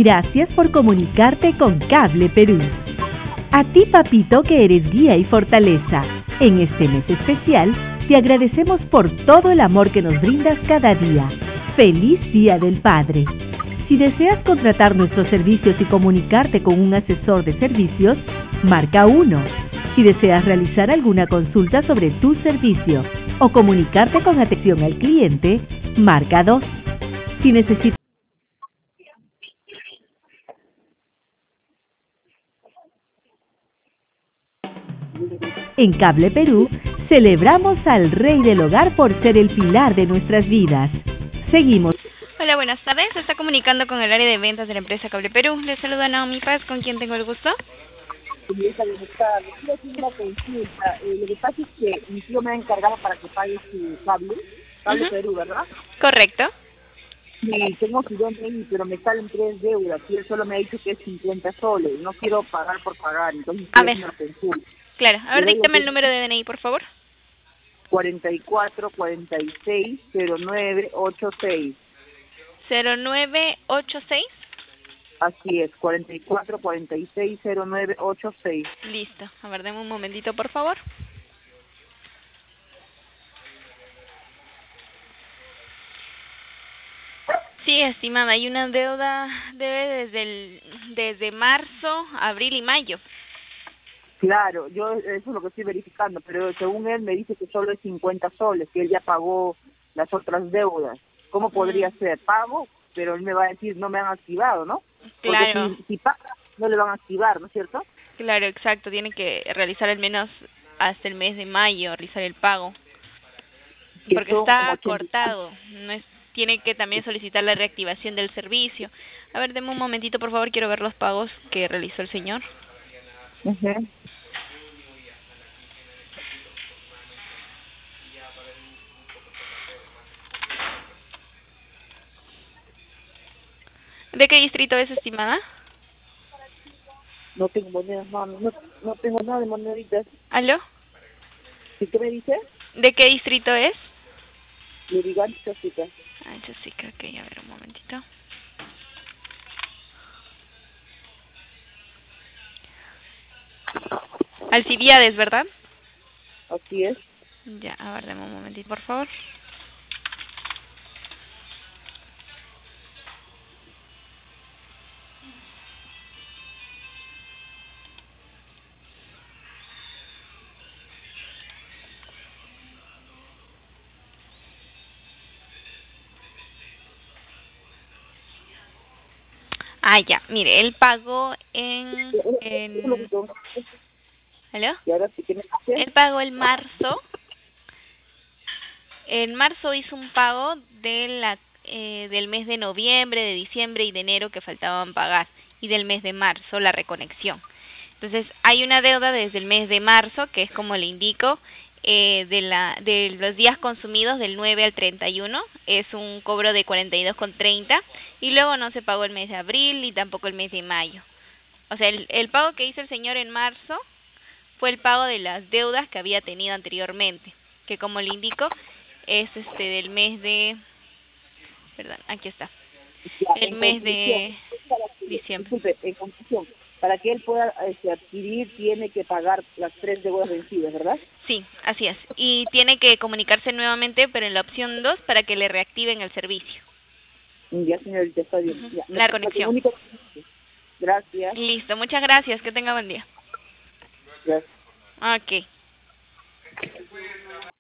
Gracias por comunicarte con Cable Perú. A ti, papito, que eres guía y fortaleza. En este mes especial, te agradecemos por todo el amor que nos brindas cada día. ¡Feliz Día del Padre! Si deseas contratar nuestros servicios y comunicarte con un asesor de servicios, marca 1. Si deseas realizar alguna consulta sobre tu servicio o comunicarte con atención al cliente, marca 2. Si necesitas En Cable Perú, celebramos al Rey del Hogar por ser el pilar de nuestras vidas. Seguimos. Hola, buenas tardes. Se está comunicando con el área de ventas de la empresa Cable Perú. Le saluda Naomi Paz, con quien tengo el gusto. Quiero hacer una consulta. Lo que pasa es que mi tío me ha encargado para que pague su cable Perú, ¿verdad? Correcto. Y tengo su DNI, pero me salen 3 deudas y él solo me ha dicho que es 50 soles. No quiero pagar por pagar, entonces A quiero ver. hacer una consulta. Claro. A ver, dígame el número de DNI, por favor. 44460986. 0986. Así es, 44460986. Listo. A ver, deme un momentito, por favor. Sí, estimada, hay una deuda desde marzo, abril y mayo. Claro, yo eso es lo que estoy verificando, pero según él me dice que solo es 50 soles, que él ya pagó las otras deudas. ¿Cómo podría ser? Pago, pero él me va a decir no me han activado, ¿no? Claro. Porque si paga, no le van a activar, ¿no es cierto? Claro, exacto. Tiene que realizar al menos hasta el mes de mayo, realizar el pago. Que Porque son está como 80. cortado. No es, tiene que también solicitar la reactivación del servicio. A ver, deme un momentito, por favor. Quiero ver los pagos que realizó el señor. Uh-huh. ¿De qué distrito es, estimada? No tengo monedas, mami, no tengo nada de moneditas. ¿Aló? ¿Y qué me dice? ¿De qué distrito es? Le digo antes, Chosica. Ah, eso sí, creo que a ver un momentito. Alcibiades, ¿verdad? Así es. Ya, a ver, deme un momentito, por favor. Ah, ya, mire, él pagó ¿aló? Y ahora sí que me dice. Él pagó el marzo. En marzo hizo un pago del mes de noviembre, de diciembre y de enero que faltaban pagar, y del mes de marzo la reconexión. Entonces, hay una deuda desde el mes de marzo, que es como le indico, de los días consumidos del 9 al 31, es un cobro de 42,30, y luego no se pagó el mes de abril ni tampoco el mes de mayo. O sea, el pago que hizo el señor en marzo fue el pago de las deudas que había tenido anteriormente, que como le indico, es del mes de, perdón, aquí está, Ya, el en mes conclusión, de diciembre. disculpe, en conclusión, para que él pueda adquirir tiene que pagar las 3 deudas vencidas, ¿verdad? Sí, así es. Y tiene que comunicarse nuevamente, pero en la opción 2 para que le reactiven el servicio. Ya, señorita, está bien. Ya, La me conexión. comunico. Gracias. Listo, muchas gracias. Que tenga buen día. Gracias. Ok.